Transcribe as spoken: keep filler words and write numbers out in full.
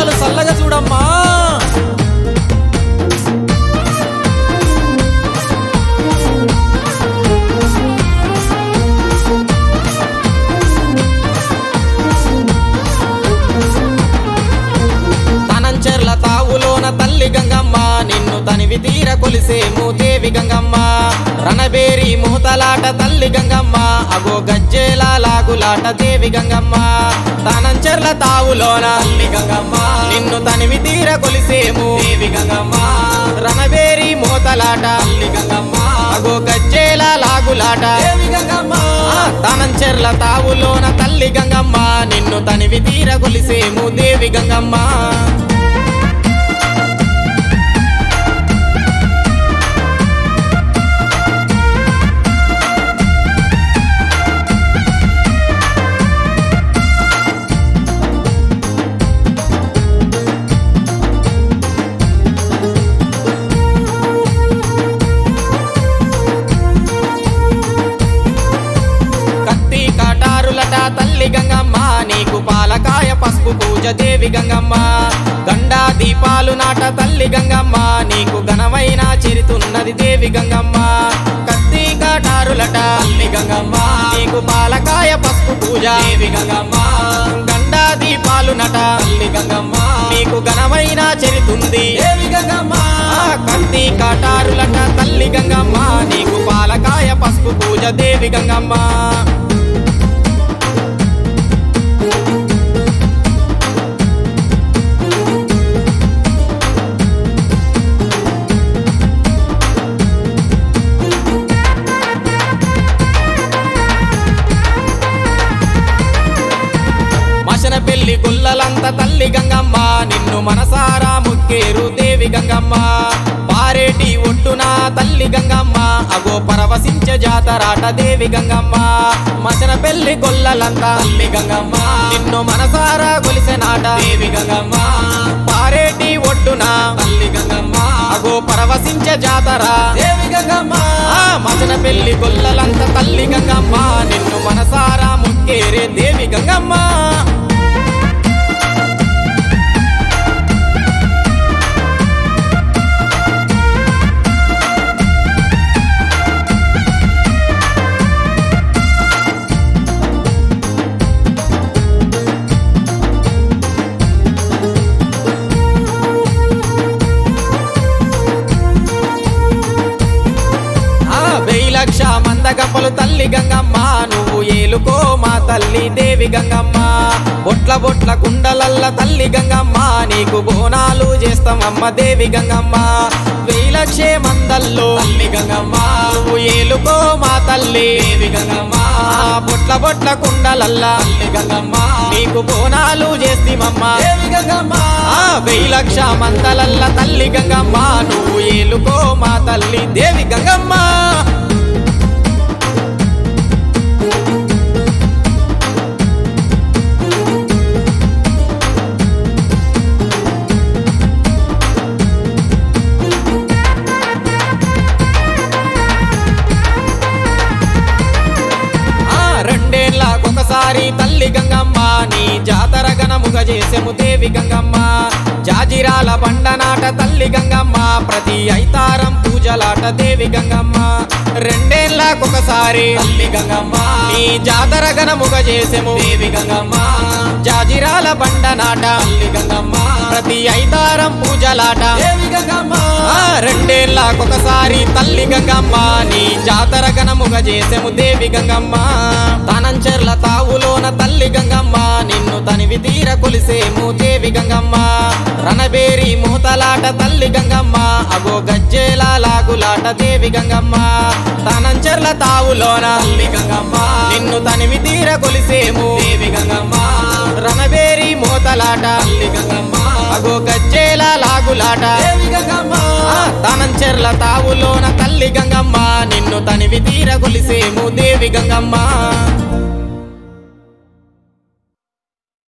కళ్ళలు చల్లగా చూడమ్మా. తనంచెర్ల తావులోన తల్లి గంగమ్మ నిన్ను తనివి తీర కొలిసేము దేవి గంగమ్మ. రణబేరి మూతలాట తల్లి గంగమ్మ అగో గజ్జేల లాగులాట దేవి గంగమ్మ. తనంచెర్ల తావులోన తల్లి గంగమ్మ నిన్ను తనివి తీర కొలిసేము దేవి గంగమ్మ. రణబేరి మూతలాట తల్లి గంగమ్మ అగో గజ్జేల లాగులాట దేవి గంగమ్మ. తనంచెర్ల తావులోన తల్లి గంగమ్మ నిన్ను తనివి తీర కొలిసేము దేవి గంగమ్మ. తల్లి గంగమ్మ నీకు పాలకాయ పసుపు పూజ దేవి గంగమ్మ. గండా దీపాలు నాట తల్లి గంగమ్మ నీకు ఘనమైన చెరుతున్నది దేవి గంగమ్మ. కత్తి కాటారులట తల్లి గంగమ్మ నీకు పాలకాయ పసుపు పూజ దేవి గంగమ్మ. గండా దీపాలు నట తల్లి గంగమ్మ నీకు ఘనమైన చెరుతుంది దేవి గంగమ్మ. కత్తి కాటారులట తల్లి గంగమ్మ నీకు పాలకాయ పసుపు పూజ దేవి గంగమ్మ. పెళ్లి గుల్లలంత తల్లి గంగమ్మ నిన్ను మనసారా ముక్కేరు దేవి గంగమ్మ. పారేటి ఒడ్డున తల్లి గంగమ్మ అగో పరవశించే జాతరాట దేవి గంగమ్మ. మచన పెళ్లి గొల్లలంత తల్లి గంగమ్మ నిన్ను మనసారా కొలిసెనాట దేవి గంగమ్మ. పారేటి ఒడ్డున తల్లి గంగమ్మ అగో పరవశించే జాతర దేవి గంగమ్మ. మచన పెళ్లి గొల్లలంత తల్లి గంగమ్మ నిన్ను మనసారా ముక్కేరే దేవి గంగమ్మ. లక్ష మందగంపలు తల్లి గంగమ్మ నువ్వు ఏలుకో మా తల్లి దేవి గంగమ్మ. బొట్ల బొట్ల కుండలల్ల తల్లి గంగమ్మ నీకు బోనాలు చేస్తామమ్మ దేవి గంగమ్మ. వెయ్యిలక్షే మందల్లో తల్లి గంగమ్మ నువ్వు ఏలుకో మా తల్లి దేవి గంగమ్మ. బొట్ల బొట్ల కుండలల్ల తల్లి గంగమ్మ నీకు బోనాలు చేస్తామమ్మ దేవి గంగమ్మ. వెయ్యిలక్ష మందలల్ల తల్లి గంగమ్మ నువ్వు ఏలుకో మా తల్లి దేవి గంగమ్మ. రెండేళ్ళకొకసారి తల్లి గంగమ్మ నీ జాతర ఘనముగ చేసెము దేవి గంగమ్మ. జాజిరాల బండనాట తల్లి గంగమ్మ ప్రతి ఐతారం పూజలాట దేవి గంగమ్మ. రెండేళ్ళకొకసారి తల్లి గంగమ్మ నీ జాతర ఘనముగ చేసెము దేవి గంగమ్మ. జాజిరాల బండనాట తల్లి గంగమ్మ ప్రతి ఐతారం పూజలాట దేవి గంగమ్మ. రెండేళ్ళకొకసారి తల్లి గంగమ్మ నీ జాతర ఘనముగ చేసెము దేవి గంగమ్మ. తనంచెర్ల తావులోన తల్లి గంగమ్మ నిన్ను తనివి తీర కొలిసేము దేవి గంగమ్మ. రణబేరి మూతలాట తల్లి గంగమ్మ అగో గజ్జేల లాగులాట దేవి గంగమ్మ. తనంచెర్ల తావులోన తల్లి గంగమ్మ నిన్ను తనివి తీర కొలిసేము దేవి గంగమ్మ. రణబేరి మూతలాట తల్లి గంగమ్మ అగో గజ్జేల లాగులాట దేవి గంగమ్మ. తనంచెర్ల తావులోన తల్లి గంగమ్మ నిన్ను తనివి తీర కొలిసేము దేవి గంగమ్మ.